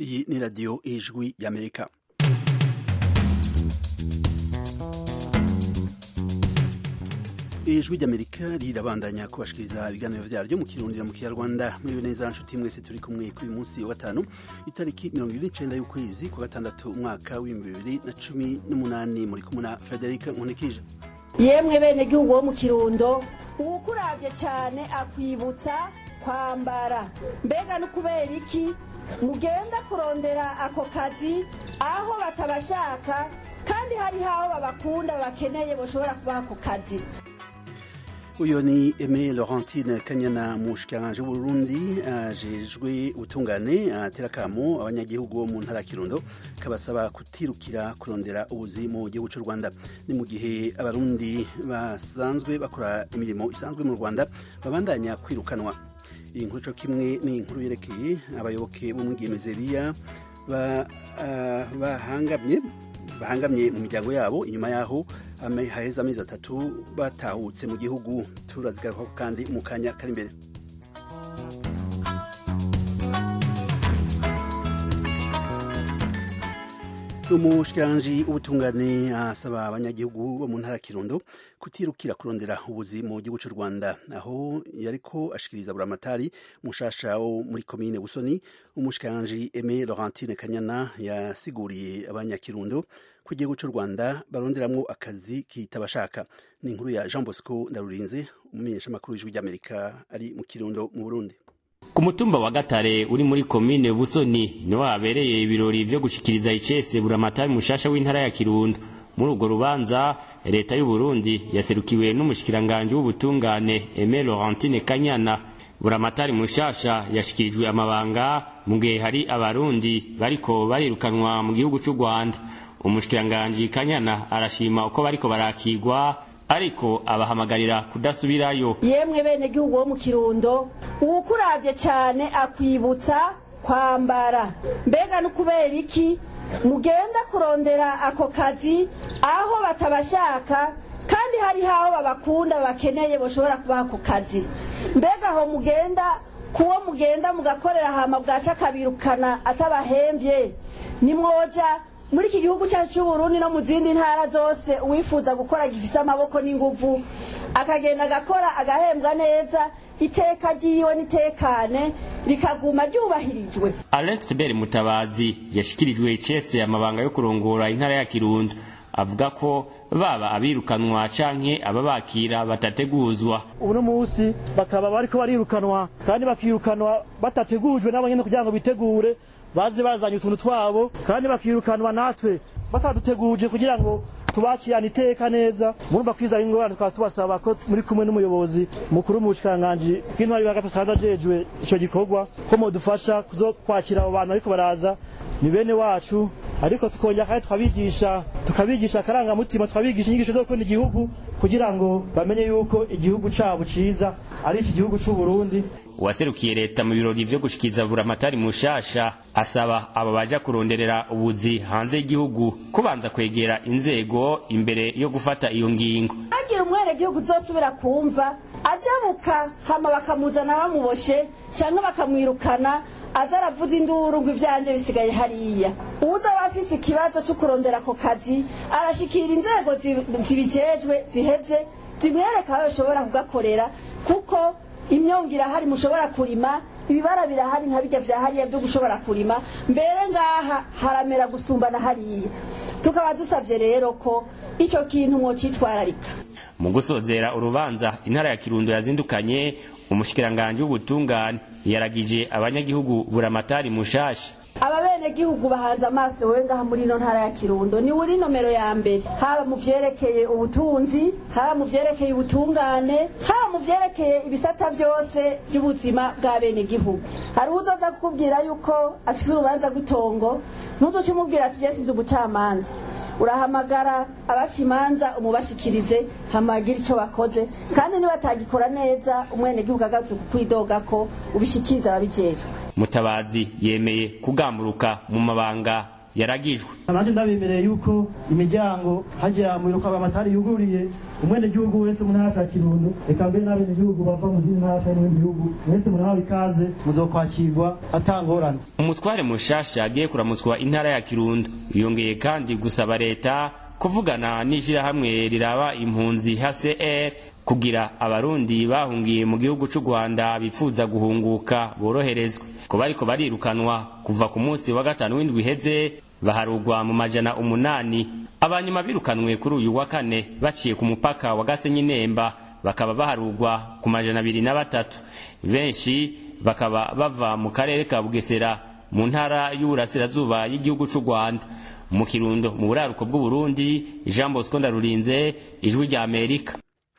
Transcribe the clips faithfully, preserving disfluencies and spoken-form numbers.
Iyi ni radio Ijwi y'Amerika. Ijwi ry'Amerika rirabandanya kubashikiriza ibiganiro vyaryo mu Kirundi na mu Kinyarwanda. Muri neza nshuti mwese turi kumwe kuri munsi wa gatanu itariki mirongo ibiri n'icenda y'ukwezi kwa gatandatu umwaka w'ibihumbi bibiri na cumi n'umunani. Muri kumwe na Frederic Nkunikije. Yemwe bene gihugu wo mu Kirundo, uwukuravye cane akwibutsa kwambara. Mbega no kubera iki mugenda kurondera ako kazi aho batabashaka kandi hari haho babakunda bakeneye boshobora kubaha ako kazi. Uyo ni Aimé Laurentine Kanyana, mushikiranganje w'Uburundi ajejwe ubutungane, atera kamo abanyagihugu bo mu ntara ya Kirundo kabasaba kutirukira kurondera ubuzi mu gihugu cy'u Rwanda. Ni mu gihe abarundi basanzwe bakora imirimo isanzwe mu Rwanda babandanya kwirukanwa. Iyi nkuru cyo kimwe ni inkuru yerekeye abayoboke bo mu Gemezeriya ba uh, bahangamye bahangamye mu miryango yabo inyuma yaho haheze amezi atatu batahutse mu gihugu. Turazigaruka kandi mu kanya kari imbere. Umushikiranganji ubutungane asaba abanyagihugu bo mu ntara Kirundo kutirukira kurondera ubuzi mu gihugu cy'u Rwanda. Aho yariko ashikiriza buramatari mushasha wo muri komine Busoni, umushikiranganji Aimé Laurentine Kanyana yasiguriye abanyakirundo ku gihugu cy'u Rwanda baronderamwo akazi kitabashaka. Ni inkuru ya Jean Bosco Ndarurinze, umumenyeshamakuru w'Ijwi ry'Amerika ari mu Kirundo mu Burundi. Ku mutumba wa Gatare uri muri komine Busoni niho habereye ibirori vyo gushikiriza icese buramatari mushasha w'intara ya Kirundo. Muri urwo rubanza leta y'u Burundi yaserukiwe n'umushikiranganje w'ubutungane Aimé Laurentine Kanyana. Buramatari mushasha yashikirijwe amabanga mu gihe hari abarundi bariko barirukanwa mu gihugu cy'u Rwanda. Umushikiranganje Kanyana arashima uko bariko barakigwa, ariko abahamagarira kudasubirayo. Yemwe bene gihugu wo mu Kirundo, uwukuravye cane akwibutsa kwambara. Mbega no kubera iki mugenda kurondera ako kazi aho batabashaka kandi hari haho babakunda bakeneye boshobora kubaha ako kazi. Mbega aho mugenda kuwo mugenda mugakorera hama bwaca kabirukana atabahemvye, nimwoja muri iki gihugu cyacu cy'u Burundi no mu zindi ntara zose uwifuza gukora gifise amaboko n'inguvu akagenda agakora agahembwa neza, iteka giyo nitekane rikaguma ryubahirijwe. Alain Tribert Mutabazi yashikirijwe icese amabanga yo kurongora intara ya Kirundo, avuga ko baba abirukanwa canke ababakira batateguzwa. Uno musi bakaba bariko barirukanwa kandi bakirukanwa batategujwe n'abanyene kugira ngo bitegure baze bazanye utuntu twabo, kandi bakirukanwa natwe bataduteguje kugira ngo tubakirane iteka neza. Murumva kwiza ingorane twaba tubasaba ko muri kumwe n'umuyobozi mukuru mu bushikiranganje bw'intwari bagasanzwe ajejwe ico gikorwa ko modufasha kuzokwakira abo bantu ariko baraza ni bene wacu, ariko tukongera kandi twabigisha tukabigisha akaranga mutima, twabigisha inyigisho zo gukunda igihugu kugira ngo bamenye yuko igihugu cabo ciza ari iki gihugu cy'u Burundi. Uwaserukiye leta mu birori vyo gushikiza buramatari mushasha asaba abo baja kuronderera ubuzi hanze y'igihugu kubanza kwegera inzego imbere yo gufata iyo ngingo. Agira umwere gihugu zosubira kumva ajabuka hama bakamuzana bamuboshe cyangwa bakamwirukana azaravuza induru ngo ivyanje bisigaye hariya. Uza bafise ikibazo cyo kurondera ko kazi arashikira inzego zibijejwe ziheze zimwereka aho bashobora kugakorera, kuko imyongira hari mushobora kurima, ibibara birahari nka bijya vya hariya byo gushobora kurima, mbere ngaha haramera gusumbana hariya. Tukaba dusavye rero ko ico kintu mwo citwararika. Mu gusozera urubanza intara ya Kirundo yazindukanye, umushikiranganje w'ubutungane yaragije abanyagihugu buramatari mushasha. Ababene gihugu bahanze amaso we ngaha muri no ntara ya Kirundo ni uri nomero ya mbere, haba mu vyerekeye ubutunzi, haba mu vyerekeye ubutungane, haba mu vyerekeye ibisata byose by'ubuzima bwa bene gihugu. Hari uzoza kukubwira yuko afise urubanza gutongo, nuzo cyumubwira ati jesi ndugucamanza. Urahamagara abacimanza umubashikirize hamagira ico bakoze, kandi niba tagikora neza umwene gihugu agaze kukwidoga ko ubishikiriza ababijejwe. Mutabazi yemeye kugamburuka mu mabanga yaragijwe. Abandi ndabemereye yuko imiryango hajya mu biruka amatari yuguriye umwene gihugu wese mu ntara ya Kirundo eka mbere n'abene gihugu bava mu zindi ntara n'ibindi bihugu wese murahawe ikaze muzokwakirwa atangorana. Umutware mushasha agiye kuramutswa intara ya Kirundo yongeye kandi gusaba leta kuvugana n'ishirahamwe riraba impunzi H C R kugira abarundi bahungiye mu gihugu c'u Rwanda bifuza guhunguka boroherezwe. Ko bariko barirukanwa kuva ku munsi wa gatanu w'indwi iheze baharugwa mu majana umunani. Abanyuma birukanwe kuri uyu wa kane baciye ku mupaka wa Gasenyi Nemba bakaba baharugwa ku majana abiri na batatu. Benshi bakaba bava mu karere ka Bugesera mu ntara y'uburasirazuba y'igihugu c'u Rwanda. Mu Kirundo mu buraruko bw'u Burundi, Jean Bosco Ndarurinze, Ijwi rya Amerika.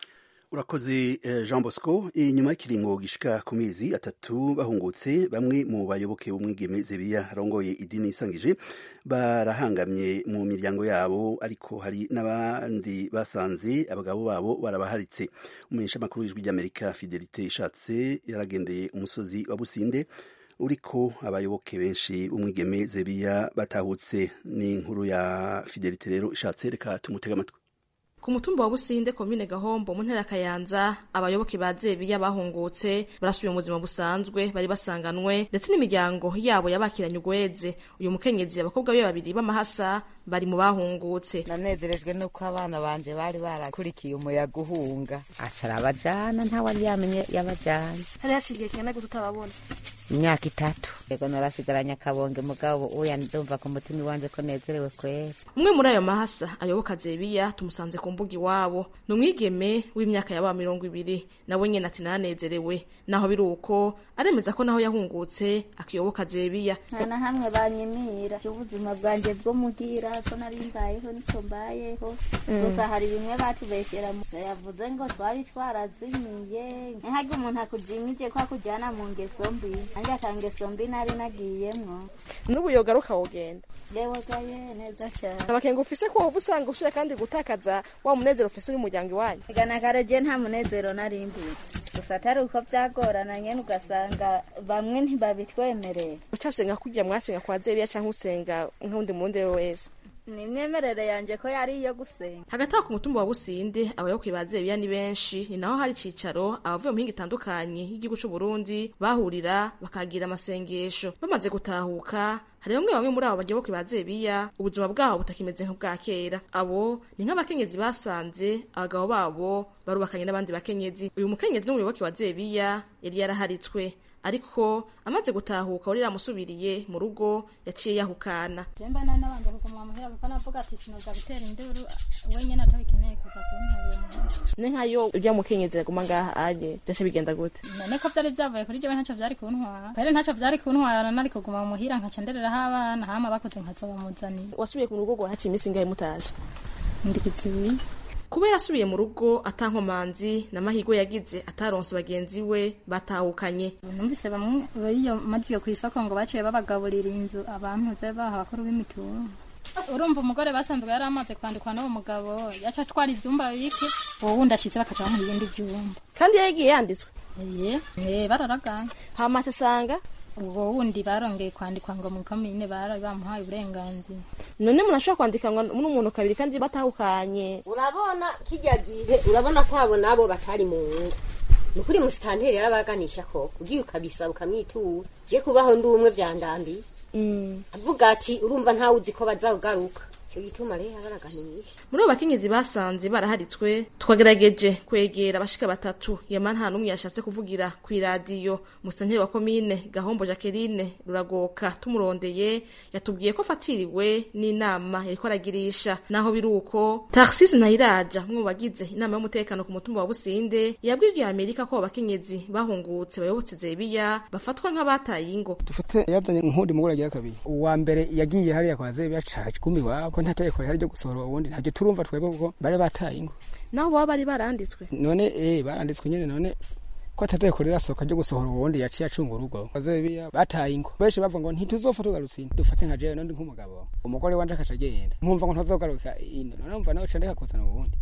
Urakoze Jean Bosco. Inyuma y'ikiringo gishika ku mezi atatu bahungutse, bamwe mu bayoboke b'umwigeme Zebiya arongoye idini isangije barahangamye mu miryango yabo, ariko hari n'abandi basanze abagabo babo barabaharitse. Umumenyesha makuru w'Ijwi ry'Amerika Fidelite Ishatse yaragendeye umusozi wa Businde uriko abayoboke benshi umwigeme Zebiya batahutse. Ni inkuru ya Fidelite rero Ishatse, reka tumutega amatwi. Ku mutumba wa Businde komine Gahombo mu ntara ya Kayanza, abayoboke ba Zebiya bahungutse barasubiye mu buzima busanzwe bari basanganwe, ndetse n'imiryango yabo yabakiranye ugweze. Uyu mukenyezi abakobwa be babiri b'amahasa bari mu bahungutse. Nanezerejwe nuko abana banje bari barakurikiye umuyaga uhunga, acara abajana nta wari yamenye yabajana. Hari haciye cyane gute utababona? Imyaka itatu. Ego narasigaranye akabonge mugabo uya ndumva ku mutima wanje ko nezerewe kwera. Umwe muri ayo mahasa ayoboka Zebiya tumusanze ku mbuga iwabo, ni umwigeme w'imyaka yaba mirongo ibiri, nawe nyene ati nanezerewe. Naho biri uko aremeza ko naho yahungutse akiyoboka Zebiya. Nta hamwe banyimira ubuzima bwanje bwo mugira ko nari mbayeho niko mbayeho. Gusa hari bimwe batubeshyera yavuze ngo twari twarazimiye, nkaga umuntu akujimije ko akujyana mu ngeso mbi, anje akangeso mbi nari nagiyemwo. N'ubu yogaruka wogenda? Yewe gaye neza cyane. Amakenga ufise ko ubusanga ushire kandi gutakaza wa munezero ufise uri muryango iwanyu? Igana karaje nta munezero nari mbitse. Gusa atari uko byagorana nyene ugasanga bamwe ntibabitwemereye. Ucasenga kujya mwasenga kwa Zebiya canke usenga nk'undi munde wese? Ni myemerere yanje ko yari iyo gusenga. Hagati ku mutumba wa Businde abayoboke ba Zebiya ni benshi, ni naho hari cicaro abavuye mu mpinga itandukanye y'igihugu c'u Burundi bahurira bakagira amasengesho. Bamaze gutahuka, hari bamwe bamwe muri abo bayoboke ba Zebiya ubuzima bwabo butakimeze nk'ubwa kera. Abo ni nk'abakenyezi basanze abagabo babo barubakanye n'abandi bakenyezi. Uyu mukenyezi n'umuyoboke wa Zebiya yari yaraharitswe, ariko amaze gutahuka urira musubiriye mu rugo yaciye yahukana. Jemba nana banje kuko muhera kuko navuga ati sinoza gutera induru wenyene atabikeneye kuza kunterera muhera. Ne nkayo urya mukenyezi aguma ngaha aje byose bigenda gute? None ko byari byavuye kuri jewe ntaco byari kuntwara. Pere ntaco byari kuntwara nari kuguma mu muhira nkacenderera abana hama bakoze nkazoba muzani. Wasubiye ku rugo haci imisi ngahe mutaje? Ndikizibi. Kubera asubiye mu rugo atankomanzi n'amahigo yagize ataronse bagenzi we batahukanye. Numvise bamwe bariyo majiyo ku isoko ngo baciye babagaburira inzu abantu ze baha bakuru b'imitungo. Urumva umugore basanzwe yari amaze kwandikwa n'uwo mugabo yaca twara ivyumba bike, wowe undashitse bakaca mu yindi vyumba. Kandi yagiye yanditswe? Eh, eh bararaganye. Hama tasanga uwo wundi barongeye kwandikwa ngo mu komine bara bamuhaye uburenganzira. None munashobora kwandikwa n'umuntu kabiri kandi batahukanye. Urabona kijya gihe urabona ko abo nabo batari mu ngo. Nukuri musitanteri yarabaganisha ko ugiye ukabisa ukamwitura. Je kubaho ndi umwe vyandambi. Mm. Avuga ati urumva ntawe uzi ko bazagaruka. Cyo gituma rero baraganisha. Muri abo bakenyezi basanze baraharitswe twagerageje kwegera abashika batatu, yama nta numwe yashatse kuvugira ku radio. Musitanteri wa komine Gahombo Jacqueline Ruragoka tumurondeye yatubwiye ko fatiriwe n'inama yariko aragirisha. Naho biruko Tarsis Nayiraja mu bagize inama y'umutekano ku mutumba wa Businde yabwirije Amerika ko abakenyezi bahungutse bayobotse Zebiya bafatwa nk'abataye ingo. Dufate yazanye nk'undi mugore agira kabiri. Uwa mbere yagiye hariya kwa Zebiya caje kumi wako ntateko hari ryo gusohora ubundi ntaje turumva twebwe kuko bare bataye ingo. Naho baba bari baranditswe? None eh baranditswe nyene, none ko atateko rirasoka ryo gusohora ubundi yaciye acunga urugo. Zebiya bataye ingo. Benshi bavuga ngo ntituzofa tugarutsinda. Dufate nka jewe none nk'umugabo. Umugore wanje akacagenda. Nkumva ngo ntazogaruka ino. None umva nawe candeka kuzana ubundi.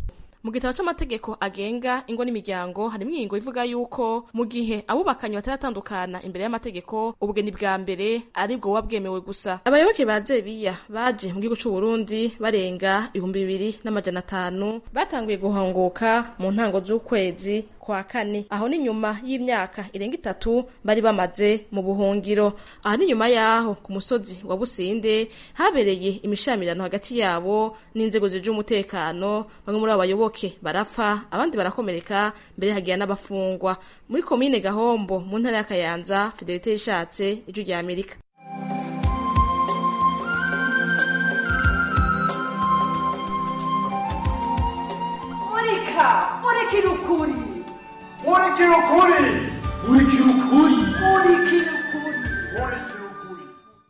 mu gitabo c'amategeko agenga ingo n'imiryango hari ingingo ivuga yuko mu gihe abubakanye bataratandukana imbere y'amategeko ubugeni bwa mbere aribwo buba bwemewe gusa. Abayoboke ba Zebiya baje mu gihugu c'u Burundi barenga ibihumbi bibiri n'amajana atanu batanguye guhongoka mu ntango z'ukwezi kwa kane, aho ni nyuma y'imyaka irenga itatu bari bamaze mu buhungiro. Aho ni nyuma yaho ku musozi wa Businde habereye imishamirano hagati yabo n'inzego zije umutekano, bamwe muri abo bayoboke barapfa abandi barakomereka, mbere hagiye n'abafungwa. Muri komine Gahombo mu ntara ya Kayanza, Fidelite Yishatse, Ijwi rya Amerika. Murika, murikira ukuri. Murikira ukuri. Murikira ukuri. Murikira ukuri. Murikira ukuri.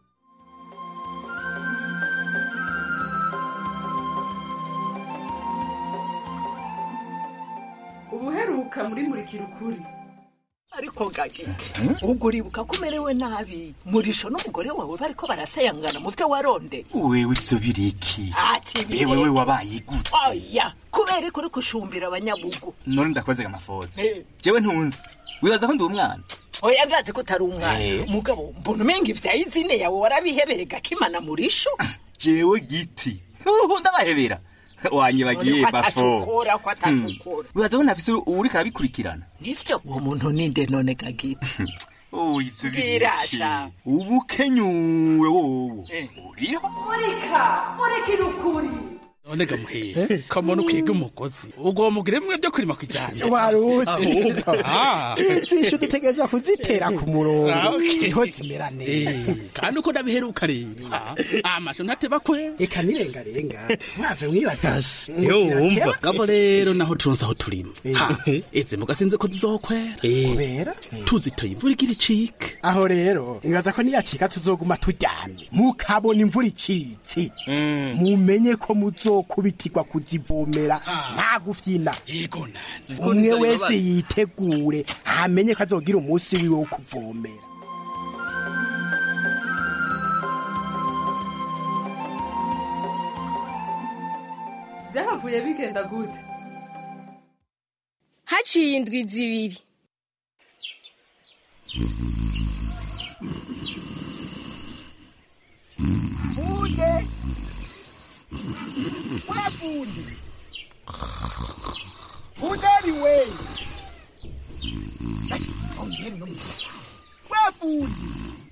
Ubuheruka muri murikira ukuri. Ariko gagiti, ubwo uribuka ko umerewe nabi. Murisho n'umugore wawe bariko barasayangana mu vyo warondeye. Wewe ivyo biriki? Ati biriki. Wewe wabaye gute? Oya, kubera ko uri kushumbira abanyabugu. None ndakweze amafoza. Jewe ntunzi. Wibaza ko ndi umwana? Oya ndazi ko utari umwana. Mugabo mbona umenga ivya izine yawe warabiheberega kimana Murisho. Jewe giti. Uhu ndabahebera. Wanye bagiye bafo. Ukora kwa tatukora. Wibaza ko ntafise uri karabikurikirana? Nivyo uwo muntu ninde none gagiti? Oh ivyo biriki. Ubu kenyuwe wowo. Uriho? Murika, murikira ukuri. None gamuhiye kamone ukwiga umugozi ubwo mugire mwe byo kurima kwijana waruzi zishu dutegeza kuzitera ku murongo niho zimera neza kandi uko ndabiheruka rero amasho ntateba kwe eka nirengarenga mwave mwibazashe yumva gabo rero naho turonsa aho turima eze mugasinze ko zizokwera kubera tuzitoye imvura igira icike aho rero nibaza ko niyacika tuzoguma turyamye mukabona imvura icitse mumenye ko muzo kubitirwa kuzivomera nta gufyina yego nani umwe wese yitegure amenye ko azogira umunsi wiwe wo kuvomera. Vyahavuye bigenda gute? Haciye indwi zibiri. Fuye Wafundi Fundari we Wafundi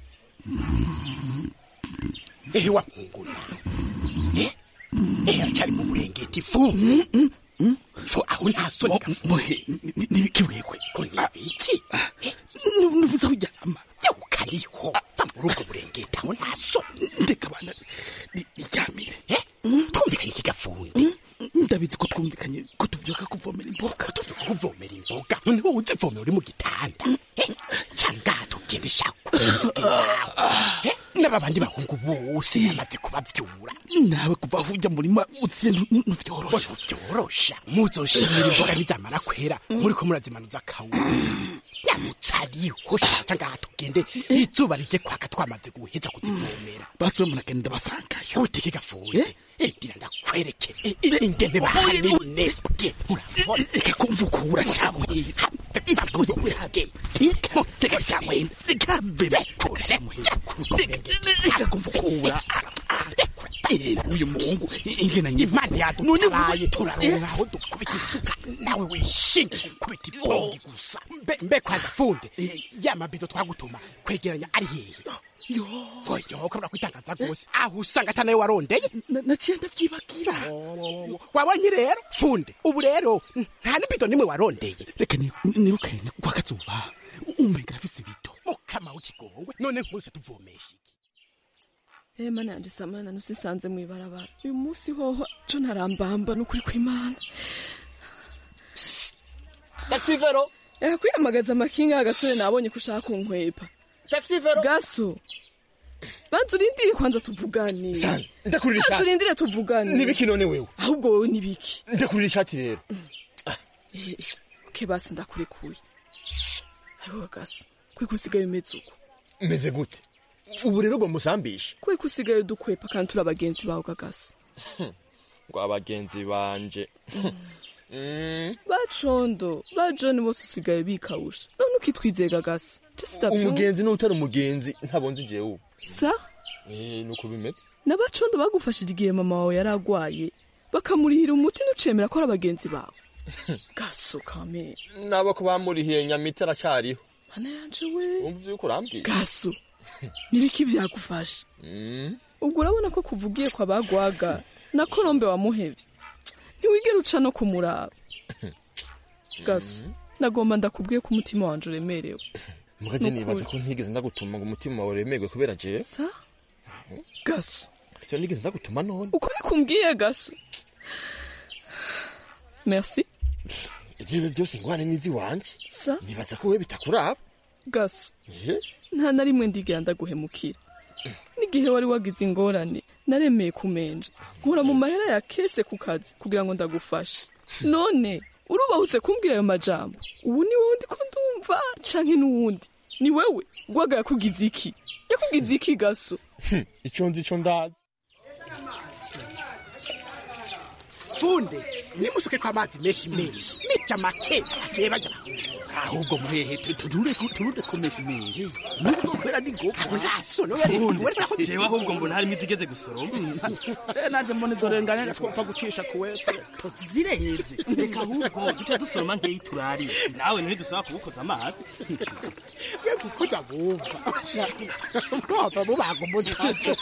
Eh wapungula Eh Eh achari mu burengeti fu Fu aho ntasoni kafuhe nibikibwekwe ko nibiki nubuza kujyama ukariho tamurugo burengeti aho ntasoni ndeka bana iryamire eh twumvikanye kigafundi ndabizi ko twumvikanye ko tuvyuka kuvomera imboga tuvyuka kuvomera imboga none wowe uzivomera uri mu gitanda cyangwa tugende shako n'abandi bahungu bose yamaze kubavyura nawe kuva hujya murima utsiye nuvyorosha vyorosha muzoshimira imboga nizamara kwera muri ko murazimanuza kawu nyamutsariho cyangwa tugende izuba rije kwaka twamaze guheza kuzivomera basi munagenda basangayo utike gafuye Egira ndakwereke ingene bahanine bwe murabona kumva ukura cyamwe ndakuze kwihage tiko tiko cyamwe kabebe kuremwe kumva ukura uyu muhungu ingena nyimana yadu none waye turaronka aho dukubita isuka nawe wishinga kubita ibongi gusa mbe mbe kwa gafunde ya mabido twagutuma kwegeranya ari hehe yo oyo ukabura kwitangaza gose aho usanga atanaye warondeye naciye ndavyibagira wabonye rero funde ubu rero nta nibido nimwe warondeye reka nirukane kwa kazuba umenga afise ibido mukama ukigongwe none nkuse tuvomesha iki eh mana yanje samana nusisanze mwibarabara uyu munsi hoho co ntarambamba nukuri kw'Imana taxi vero eh kwiyamagaza amakinga agasore nabonye kushaka kunkwepa taxi vero gaso banzu rindire kwanza tuvugane sana ndakurira banzu rindire tuvugane nibiki none wewe ahubwo wewe nibiki ndakurira ishati rero okay basi ndakurekuye aho gaso kwe kusigaye umeze uko meze gute ubu rero ngo musambishe kwe kusigaye dukwepa kandi turi abagenzi bawe gagaso ngo abagenzi banje bacondo ba John bose usigaye bikawusha none ukitwizega gaso umugenzi n'utari umugenzi ntabonze jewe sa eh nuko bimeze n'abacondo bagufashije igihe mama wawe yaragwaye bakamurihira umuti n'ucemera ko ari abagenzi bawe gaso kame nabo ko bamurihiye nyamita aracyariho mana yanje we umvye uko rambwiye gaso nibiki byagufasha ubwo urabona ko kuvugiye kwa bagwaga na Colombe wamuhevye ntiwigera uca no kumuraba gaso nagomba ndakubwiye ko umutima wanje uremerewe mugaje nibaza ko ntigeze ndagutuma ngo umutima wawe uremerwe kubera je sa gaso icyo nigeze ndagutuma none uko nikumbwiye gaso merci jewe byose ngwane nizi wanje sa nibaza ko we bitakuraba gaso nta na rimwe ndigera ndaguhemukira n'igihe wari wagize ingorane naremeye kumenje nkura mu mahera ya kese ku kazi kugira ngo ndagufashe none urubahutse kumbwira ayo majambo ubu ni wowe ndiko ndumva canke n'uwundi ni wewe gwaga yakugize iki yakugize iki gaso icyo nzi cyo ndazi funde nimusuke kwa mazi menshi menshi nica make akeba jya ahubwo muhehe turure turure komesha menshi nubwo kwera ni gogo naso no yari wereka ko jewe ahubwo mbona hari imizigeze gusoroma eh nanje mbone zorengana twapfa gucisha kuwepfo zireheze reka ahubwo duce dusoroma nkeyi turari nawe nuri dusaba kubukoza amazi we kukuza bumva bumva bubago mutacho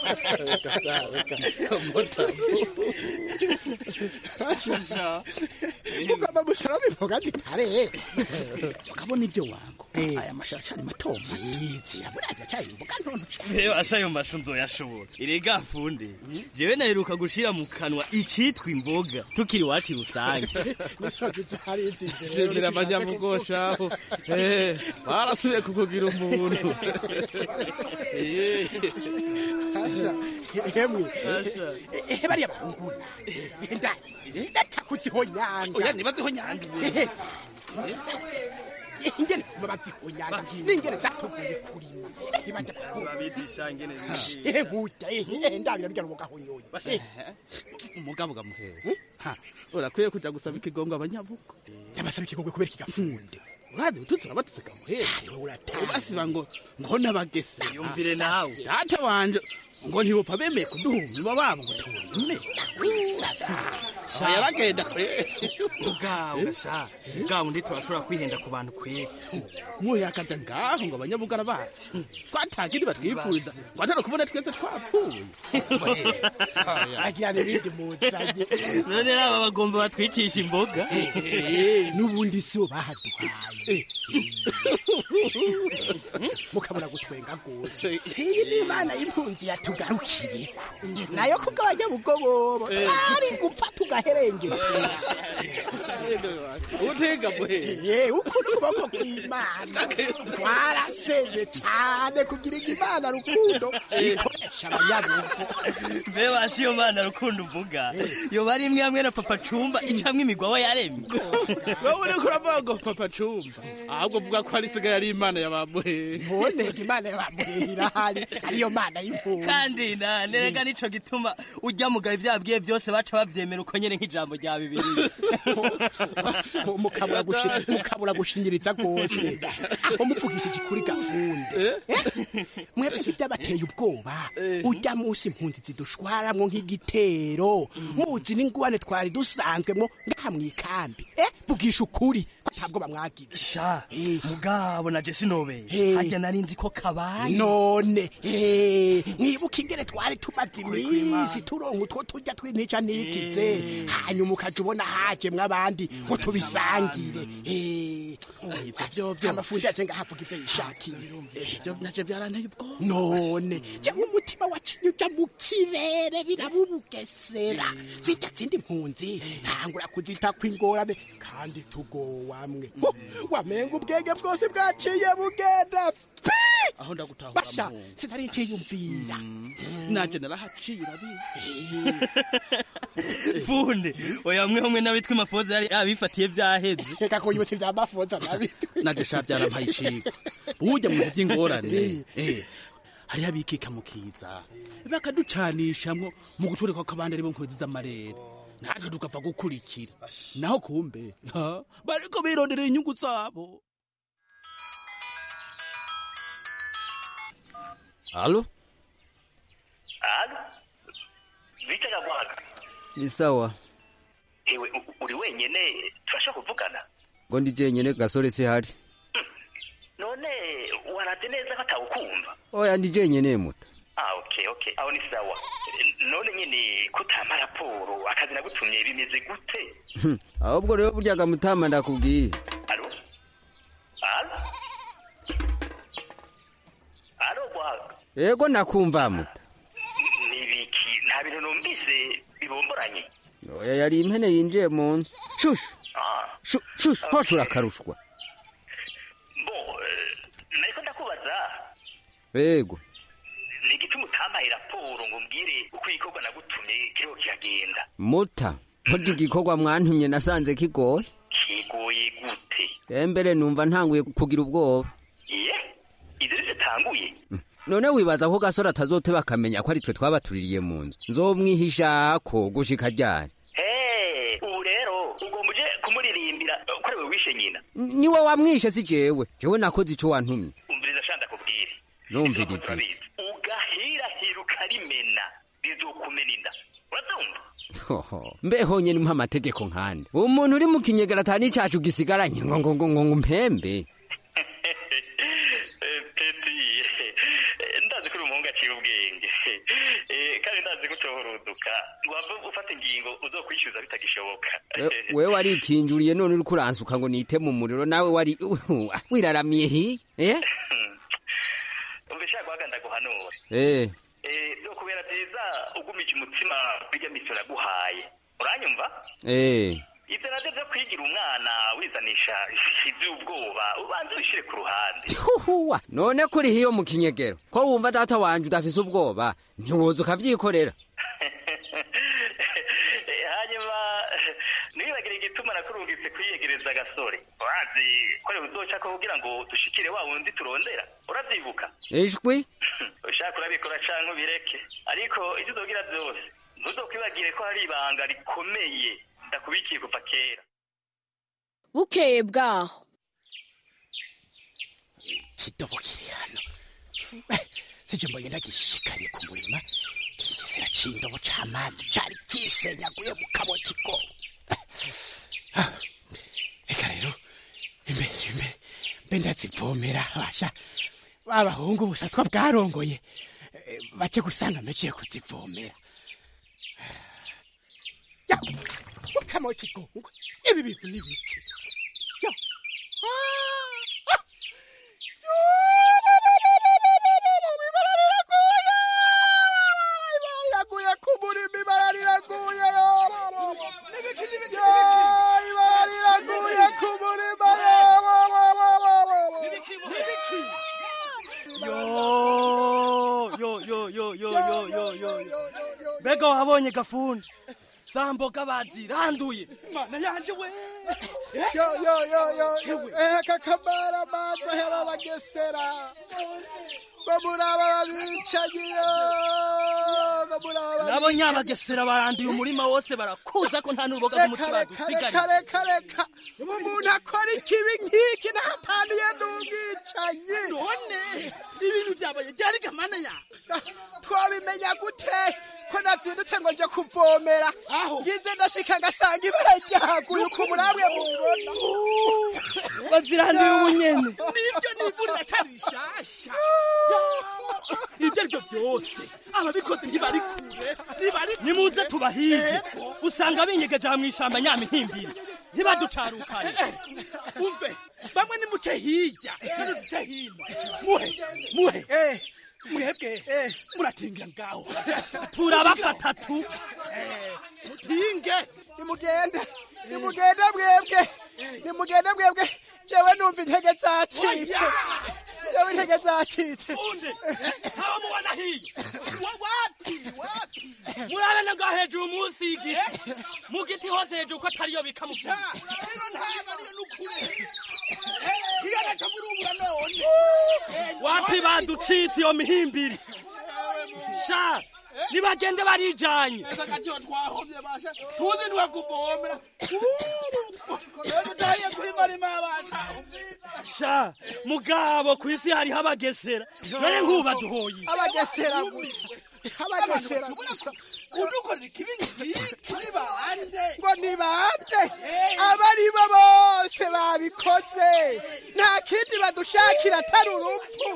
Shasha ukaba musoro bivuga zitare ukabona ibyo wango aya mashashani matoma yizi aburaza cyari mvuga none rero ashayo mashu nzoyashobora irega funde jewe naheruka gushira mu kanwa icitwa imboga tukiri wacu rusange nisoje zari nzize shimira abanyamugosha aho eh barasubiye kukugira umuntu eh asha hemwe eh bari abahunguna ndani ndakakuziho nyanga oya nibaziho nyanga ingene babaziho nyanga n'ingene zatuvuye kurima ibaje babitisha ingene eh buta eh ndabira rya rugahonyoye umugabo gamuhere ha urakwiye kuja gusaba ikigongo abanyavuko ndabasaba ikigongo kubera kigafunde urazi ututse abatse gamuhere basiba ngo ngo nabagese yumvire nawe data wanje ngo ntibopfa bemeye kuduhumba babo ngo tume sha yaragenda kwe ugawe sha ugawe ndi turashobora kwihenda ku bantu kweri mwe yakaja ngaho ngo abanyabugara bacu twatagira batwipfuza twatara kubona twese twapfuye agira n'ibindi muzanye none aba bagomba batwicisha imboga n'ubundi si bo bahaduhaye mukabona gutwenga gose iyi ni imana y'impunzi yatugarukiyeko nayo kugabanya bugobobo ari gupfa tugaherengera utega muhe ye ukuri kuboko kw'imana twaraseze cyane kugira imana rukundo ikoresha abanyabugo mbe bashi iyo mana rukundo uvuga yo bari imwe hamwe na papa cumba icamwe imigwaho yaremye wowe uriko uravuga ngo papa cumba ahubwo uvuga ko ari sigaye ari imana yabamuhe none imana yabamuhe irahari ariyo mana y'impunzi kandi na nerega nico gituma ujya mugabe ivyabwiye byose baca bavyemera uko nyene nk'ijambo rya Bibiliya mukabura gushi mukabura gushingiriza gose aho mupfugishije kuri gafunde mwebwe byabateye ubwoba ujya munsi impunzi zidushwaramwo nk'igitero muzi n'ingwane twari dusanzwemo ngaha mwikambi eh vugisha ukuri ntabwo bamwagize sha mugabo na Jesse Nobe hajya narinzi ko kabaye none eh mwibuka ingere twari tumaze iminsi turonka utwo turya twintica nikize hanyuma ukaje ubona haje mwabandi ngo tubisangire eh ivyo vyo amafundi yaje ngahavuga ivyo yishakiye ivyo naje byaranteye ubwo none je umutima wacinye uja mu kirere birabubugesera zirya zindi mpunzi ntangura kuzita kw'ingorane kandi tugowamwe wamenga ubwenge bwose bwaciye bugenda aho ndagutahura basha sinari ntiyumvira naje narahaciye urabi funde oya mwe hamwe nabitwe mafoza yari abifatiye byaheze reka ko yibutse bya mafoza nabitwe naje sha byarampaye iciko ujya mu by'ingorane eh hari abikika mukiza bakaducanishamwo mu gutwereka ko abandi ari bo nkozi z'amarere natwe tukapfa gukurikira naho kumbe bariko bironderera inyungu zabo. Alo? Alo? Vita ya bwaga. Ni sawa. Ewe uri wenyene turasha kuvugana? Ngo ndi jenyene gasore se hari. None warate neza katawukumva? Oya ndi jenyene muta. Ah okay okay. Aho ni sawa. None nyene kutama raporo akazi nagutumye bimeze gute? Ahubwo rero buryaga mutama ndakubwiye. Alo? Alo? Alo bwaga. Yego nakumva muta. Nibiki nta bintu numvise bibomboranye. Oya yari impene yinjiye mu nzu. Shushu. Ah. Shushu hoshura karushwa. Bo nariko ndakubaza. Yego. Nigituma utampaye raporo ngo mbwire uko igikorwa nagutumye kiriho kiragenda. Muta burya igikorwa mwantumye nasanze kigoye. Kigoye gute? Embere numva ntanguye kugira ubwoba. Iye? Ivyo bitanguye? None wibaza ko gasore atazote bakamenya ko ari twe twabatuririye mu nzu. Nzomwihisha ko gushika ryari. Eh, ubu rero ugomba uje kumuririmbira ko ari we wishe nyina. Niwe wamwishe si jewe. Jewe nakoze ico wantumye. Umviriza shanda kubwire. Numviriza. Ugahira hiruka rimena bizokumena inda. Urazumva? Mbeho nyene mpa amategeko nkande. Umuntu uri mu kinyegera atani cacu gisigaranye ngo ngo ngo ngo mpembe. Ndazi ko umuhungu aciye ubwenge kandi ndazi ko utohoruduka wava ufata ingingo uzokwishyuza bitagishoboka. Wewe warikinjuriye none uri kuransuka ngo nite mu muriro nawe wari wiraramiye hi eh umvishaka guhaganda guhanura eh eh byo kubera byiza ugumije umutima bijya misora guhaye uranyumva eh Ivyo navyo vyo kwigira umwana wizanisha ivy'ubwoba ubanze wishire ku ruhande. Huhuwa none kuri hiyo mu kinyegero ko wumva data wanje udafise ubwoba ntiwoza ukavyikorera. Hanyuma nibagire igituma nakurungitse kwiyegereza gasore. Urazi ko rero uzoca ko kugira ngo dushikire wa wundi turondera. Uravyibuka? Ijwi? Ushaka urabikora canke ubireke. Ariko ivyo uzogira byose ntuzokwibagire ko hari ibanga rikomeye ndakubikiye kuva kera. Bukeye bwaho kidobo kiri hano sije mbonye ndagishikanye ku murima kigisera cindobo c'amazi cari kisenyaguye mu kabo kiko. Eka rero imbe imbe mbe ndazivomera basha babahungu busaswa bwarongoye bace gusanga meciye kuzivomera. Ya kamo kigongo ibi bintu ni biki yo Ibarariraguye kumurimi ibarariraguye ibarariraguye kumurima yo yo yo yo yo yo yo yo Bega wabonye gafundi Zamboga baziranduye mana yanje we yo yo yo yo eh kakamara maza hera bagesera bamuraba babicagiyo bamuraba nabo nyabagesera baranduye umurima wose barakuza ko nta nuruboga rw'umutima dusigariye kare kare kare umuntu akora ikibi nkiki nahataniye n'ubwicanye none ibintu byabaye byari gamana ya twabimenya gute ko navyindutse ngo nje kuvomera ngize ndashika ngasanga ibara ryaguye ku muramwe mubibona baziranduye ubunyene nibyo nivurira cyari shasha ibyo aribyo byose ababikoze ntibari kure ntibari nimuze tubahige usanga binyegeje mu ishamba nyamihimbira ntibaducarukane umve bamwe ni muke hirya kandi duce hino muhe muhe mwebwe muratingira ngaho turabafata tu mutinge nimugende nimugende mwebwe nimugende mwebwe jewe numva intege zacitse jewe intege zacitse funde haba mubona hiyo wapi wapi murabana ngaho hejuru munsi y'igiti mu giti hose hejuru ko atariyo bikamufunga rero ntaba ariyo n'ukuri kigana camurubura none wapi baducitse iyo mihimbiri sha nibagende barijanye akatiyo twahomye basha tuzi ntiwakuvomera utahiye kuri marima basha sha mugabo kwisi hariho abagesera none nkuba duhoye abagesera gusa abagesera gusa udukorera ikibingi kuri bande ngo ni bande abari bo bose babikoze nta kindi badushakira atari urupfu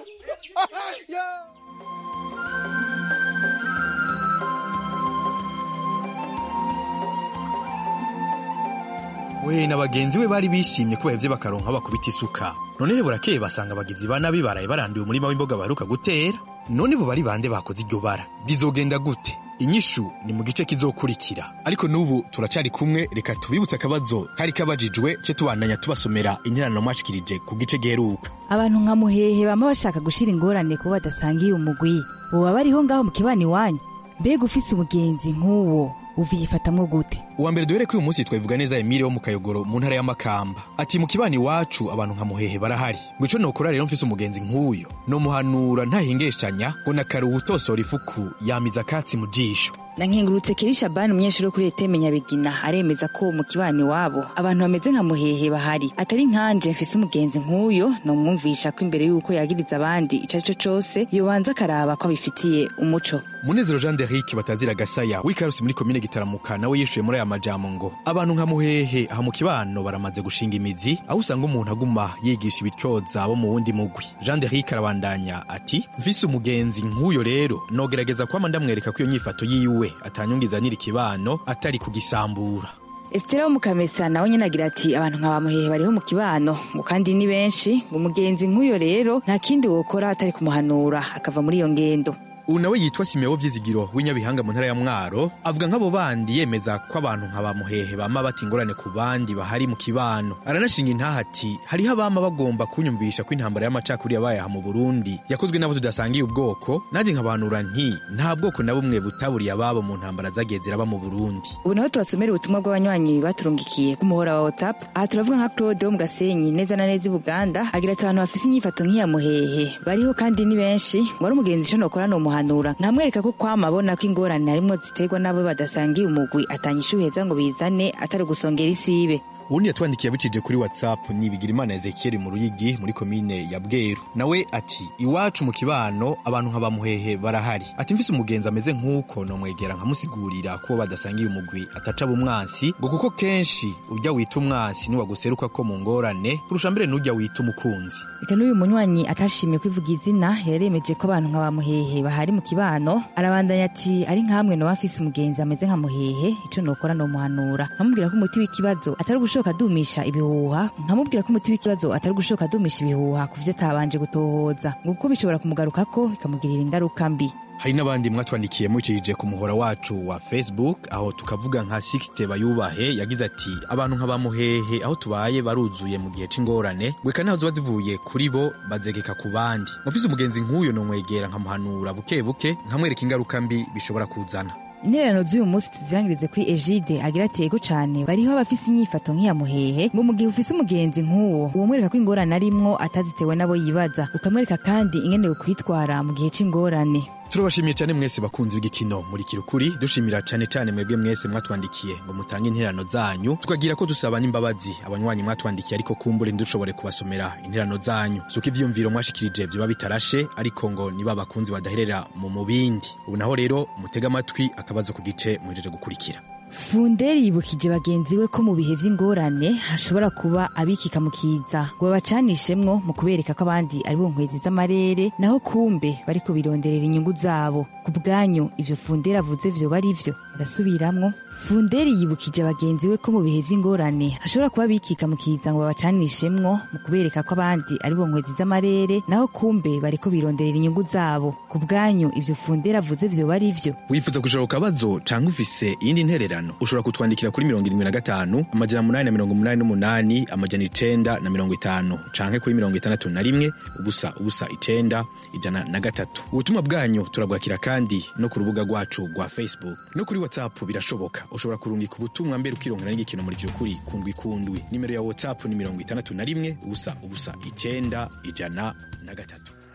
we na bagenzi we bari bishimye ko bahevye bakaronka bakubita isuka none burakeye basanga abagizi ba nabi baraye baranduye umurima w'imboga baheruka gutera none bo bari bande bakoze iryo bara bizogenda gute inyishu ni mu gice kizokurikira ariko n'ubu turacari kumwe reka tubibutse akabazo kari kabajijwe ce tubandanya tubasomera interano mwashikirije ku gice giheruka abantu nka Muhehe bama bashaka gushira ingorane ko badasangiye umugwi boba bariho ngaho mu kibani wanyu mbega ufise umugenzi nk'uwo uviyifatamwo gute uwa mbere duhere ko uyu munsi twabivuga neza Emile wo mu Kayogoro mu ntara ya Makamba ati mu kibani wacu abantu nka Muhehe barahari ngo ico nokora rero mfise umugenzi nk'uyo no muhanura ntahingeshanya ngo nakaruha utosora ifuku yamiza katsi mu jisho na nkengurutse Kirisha Ban umunyeshuri kuri Ete Menyabigina aremeza ko mu kibani wabo abantu bameze nka Muhehe bahari atari nkanje mfise umugenzi nk'uyo no mwumvisha ko imbere yuko yagiriza abandi icaco cose yobanza karaba ko bifitiye umuco Munezero Jean Derrick batazira gasaya wikarusi muri commune Gitaramuka nawe yishuye muri aya majambo ngo abantu nka Muhehe aha mu kibano baramaze gushinga imizi aho usanga umuntu aguma yigisha ibityoza bo mu wundi mugwi Jean Derrick arabandanya ati mfise umugenzi nk'uyo rero nogerageza kwama ndamwereka ko iyo nyifato yiwe atanyungiza nyiri kibano atari kugisambura Estera wo mukamesa nawe nyene agira ati abantu nka Bamuhehe bariho mu kibano ngo kandi ni benshi ngo umugenzi nk'uyo rero nta kindi wokora atari kumuhanura akava muri iyo ngendo unawe yitwa Simewo Vyizigiro w'inyabihanga mu ntara ya Mwaro avuga nk'abo bandi yemeza ko abantu nka Bamuhehe bama batingorane ku bandi bahari mu kibano aranashinga intahati hariho abama bagomba kunyumvisha ko intambara y'amacakuri yabaye aha mu Burundi yakozwe n'abo tudasangiye ubwoko naje nkabanura nti nta bwoko na bumwe butaburiye ababo mu ntambara zageze raba mu Burundi ubu naho tubasomera ubutumwa bw'abanywanyi baturungikiye ku muhora wa WhatsApp aha turavuga nka Claude wo mu Gasenyi neza na neza i Buganda agira ati abantu bafise inyifato nk'iya Muhehe bariho kandi ni benshi ngo ari umugenzi ico nokora no muhanura nkamwereka ko kwama abona ko ingorane harimwo ziterwa n'abo badasangiye umugwi atanyisha uheza ngo bizane atari gusongera isibe ubundi yatwandikiye bicije kuri WhatsApp ni Bigirimana Ezekiel mu Ruyigi muri komine ya Bweru nawe ati iwacu mu kibano abantu nka Bamuhehe barahari ati mfise umugenzi ameze nk'uko no mwegera nkamusigurira ko badasangiye umugwi ataca bumwansi ngo kuko kenshi ujya wita umwansi ni waguseruka ko mu ngorane kurusha mbere n'ujya wita umukunzi eka n'uyu munywanyi atashimiye kwivuga izina yaremeje ko abantu nka Bamuhehe bahari mu kibano arabandanya ati ari nkamwe no bafise umugenzi ameze nka Muhehe ico nokora no muhanura nkamubwira ko umuti w'ikibazo atari gushoka adumisha ibihuha nkamubwira ko umuti w'ikibazo atari gushoka adumisha ibihuha kuvyo atabanje gutohoza ngo kuko bishobora kumugaruka ko bikamugirira ingaruka mbi hari n'abandi mwatwandikiye mucirije ku muhora wacu wa Facebook aho tukavuga nka Sixte Bayubahe yagize ati abantu nka Bamuhehe aho tubaye baruzuye mu gihe c'ingorane gweka naho zuba zivuye kuri bo bazegeka ku bandi mufise umugenzi nk'uyo no mwegera nkamuhanura buke buke nkamwereka ingaruka mbi bishobora kuzana intererano z'uyu munsi tuzirangirize kuri Egide agira ati yego cane bariho abafise inyifato nk'iya Muhehe ngo mu gihe ufise umugenzi nk'uwo uwomwereka ko ingorane arimwo atazitewe nabo yibaza ukamwereka kandi ingene ukwitwara mu gihe c'ingorane turabashimiye cyane mwese bakunzi b'igikino muri kirukuri dushimira cyane cyane mwebwe mwese mwatwandikiye ngo mutange interano zanyu tukagira ko dusaba n'imbabazi abanywanyi mwatwandikiye ariko kumbure ndushobore kubasomera interano zanyu suko ivyumviro mwashikirije byo babitarashe ariko ngo niba bakunzi badaherera mu mubindi ubu naho rero mutega amatwi akabazo ku gice muhejeje gukurikira Funderi yibukije bagenzi we ko mu bihe vy'ingorane hashobora kuba abikika mukiza ngo babacanishemwo mu kubereka ko abandi ari bo nkwezi z'amarere naho kumbe bariko bironderera inyungu zabo ku bwanyu ivyo Funderi avuze vyo bari vyo ndasubiramwo Funderi yibukije bagenzi we ko mu bihe vy'ingorane hashobora kuba abikika mukiza ngo babacanishemwo mu kubereka ko abandi ari bo nkwezi z'amarere naho kumbe bariko bironderera inyungu zabo ku bwanyu ivyo Funderi avuze vyo bari vyo wifuza kushaka kabazo canke ufise iyindi nterera ushobora kutwandikira kuri mirongo irindwi na gatanu amajana munani na mirongo munani n'umunani amajana icenda na mirongo itanu canke kuri mirongo itandatu na rimwe ubusa ubusa icenda ijana na gatatu ubutumwa bwanyu turabwakira kandi no ku rubuga rwacu rwa Facebook no kuri WhatsApp birashoboka ushobora kurungika ubutumwa mbere ukirongana n'igikino muri kirukuri kundwi kundwi nimero ya WhatsApp ni mirongo itandatu na rimwe ubusa ubusa icenda ijana na gatatu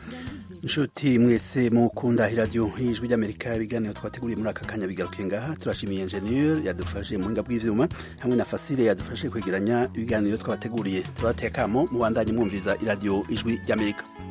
inshuti mwese mukunda iradiyo y'ijwi ry'amerika ibiganiro twateguriye muri aka kanya bigarukiye ngaha turashimiye enjeniyeri yadufashe mu buhinga bw'ivyuma hamwe na fasile yadufashe kwegeranya ibiganiro twabateguriye turabateye akamo mubandanye mwumviza iradiyo ijwi ry'amerika.